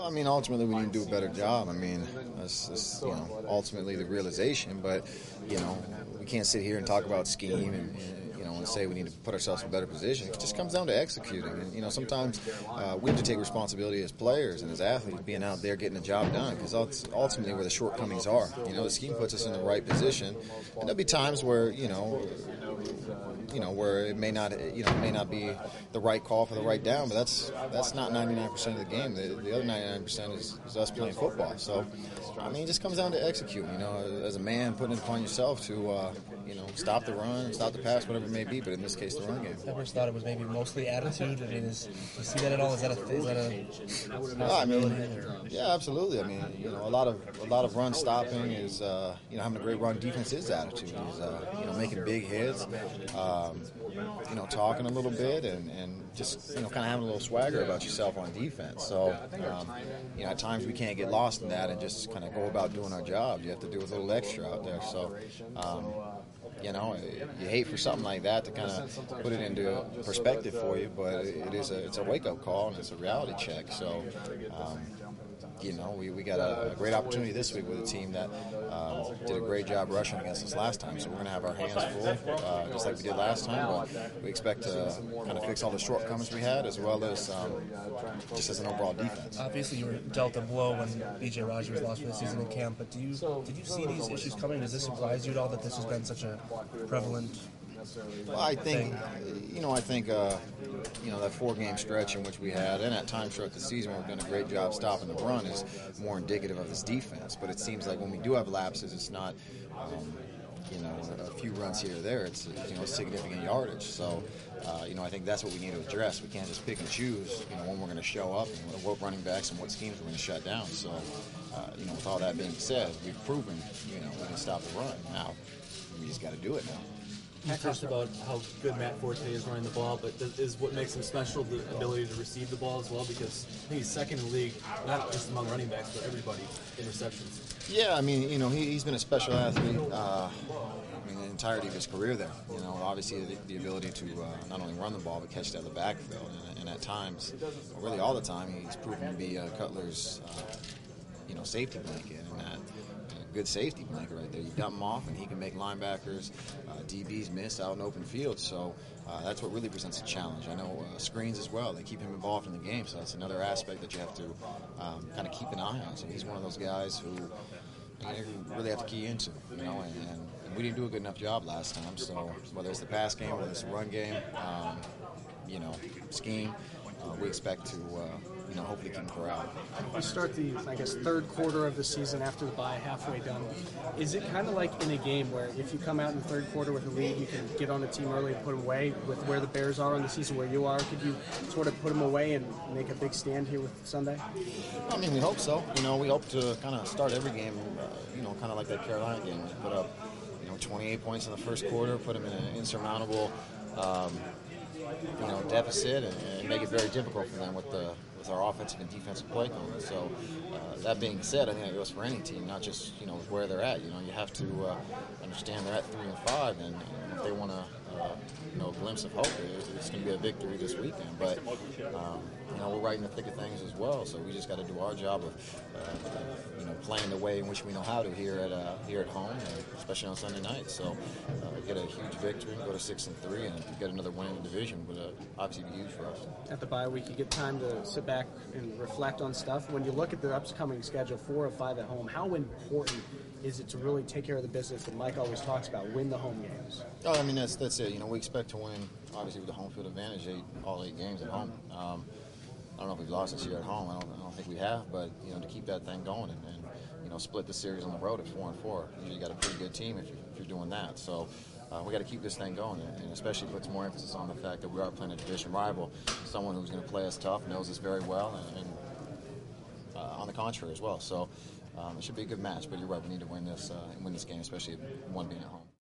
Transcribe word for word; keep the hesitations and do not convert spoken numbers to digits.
I mean, ultimately, we need to do a better job. I mean, that's, that's you know, ultimately the realization. But, you know, we can't sit here and talk about scheme and, and you know, and say we need to put ourselves in a better position. It just comes down to executing. And, you know, sometimes uh, we have to take responsibility as players and as athletes being out there getting the job done, because ultimately where the shortcomings are. You know, the scheme puts us in the right position. And there'll be times where, you know, you know, where it may not, you know, it may not be the right call for the right down, but that's that's not ninety-nine percent of the game. The, the other ninety-nine percent is, is us playing football. So, I mean, it just comes down to executing. You know, as a man, putting it upon yourself to, uh, you know, stop the run, stop the pass, whatever it may be. But in this case, the run game. I first thought it was maybe mostly attitude. I mean, is, do you see that at all? Is that a, is that a no, I mean, yeah, absolutely. I mean, you know, a lot of a lot of run stopping is, uh, you know, having a great run defense is attitude. Is uh, you know, making big hits. Um, you know, talking a little bit and, and just, you know, kind of having a little swagger about yourself on defense. So, um, you know, at times we can't get lost in that and just kind of go about doing our job. You have to do a little extra out there. So, um, you know, you hate for something like that to kind of put it into perspective for you, but it is a, it's a wake-up call and it's a reality check. So, um, you know, we, we got a, a great opportunity this week with a team that um, did a great job rushing against us last time. So we're going to have our hands full, uh, just like we did last time. But we expect to kind of fix all the shortcomings we had, as well as um, just as an overall defense. Obviously, you were dealt a blow when B J Rogers lost for the season in camp. But do you did you see these issues coming? Does this surprise you at all that this has been such a prevalent? Well, I think, you know, I think, uh, you know, that four-game stretch in which we had, and at times throughout the season where we've done a great job stopping the run, is more indicative of this defense. But it seems like when we do have lapses, it's not, um, you know, a few runs here or there. It's, you know, significant yardage. So, uh, you know, I think that's what we need to address. We can't just pick and choose, you know, when we're going to show up and what running backs and what schemes we're going to shut down. So, uh, you know, with all that being said, we've proven, you know, we can stop the run. Now, we just got to do it now. You talked about how good Matt Forte is running the ball, but is what makes him special the ability to receive the ball as well? Because I think he's second in the league, not just among running backs, but everybody in receptions. Yeah, I mean, you know, he, he's been a special athlete. Uh, I mean, the entirety of his career there. You know, obviously the, the ability to uh, not only run the ball but catch it out of the backfield, and, and at times, really all the time, he's proven to be uh, Cutler's, uh, you know, safety blanket, and that. Good safety blanket right there. You dump him off, and he can make linebackers, uh, D Bs miss out in open field. So uh, that's what really presents a challenge. I know uh, screens as well. They keep him involved in the game, so that's another aspect that you have to um, kind of keep an eye on. So he's one of those guys who you really have to key into, you know, and, and, and we didn't do a good enough job last time. So whether it's the pass game, whether it's the run game, um, you know, scheme, uh, we expect to, uh, you know, hopefully keep corral. We start the, I guess, third quarter of the season after the bye, halfway done. Is it kind of like in a game where if you come out in the third quarter with a lead, you can get on a team early and put them away? With where the Bears are in the season, where you are, could you sort of put them away and make a big stand here with Sunday? I mean, we hope so. You know, we hope to kind of start every game, uh, you know, kind of like that Carolina game. We put up, you know, twenty-eight points in the first quarter, put them in an insurmountable, um, you know, deficit, and, and make it very difficult for them with the with our offensive and defensive play calling. So uh, that being said, I think it goes for any team, not just, you know, where they're at. You know, you have to uh, understand they're at three and five, and, and if they want to, uh, you know, a glimpse of hope, it's, it's going to be a victory this weekend. But um, you know, we're right in the thick of things as well. So we just got to do our job of, uh, you know, playing the way in which we know how to here at uh, here at home, and especially on Sunday night. So uh, get a huge victory, go to six and three, and get another win in the division would uh, obviously be huge for us. At the bye week, you get time to sit back and reflect on stuff. When you look at the upcoming schedule, four or five at home, how important is it to really take care of the business that Mike always talks about, win the home games? Oh, I mean, that's that's it. You know, we expect to win, obviously, with the home field advantage, eight, all eight games at home. Um, I don't know if we've lost this year at home. I don't, I don't think we have, but, you know, to keep that thing going and, and you know, split the series on the road at four and four, you, know, you got a pretty good team if you're, if you're doing that. So uh, we got to keep this thing going, and especially puts more emphasis on the fact that we are playing a division rival, someone who's going to play us tough, knows us very well, and, and uh, on the contrary as well. So um, it should be a good match, but you're right, we need to win this uh, win this game, especially one being at home.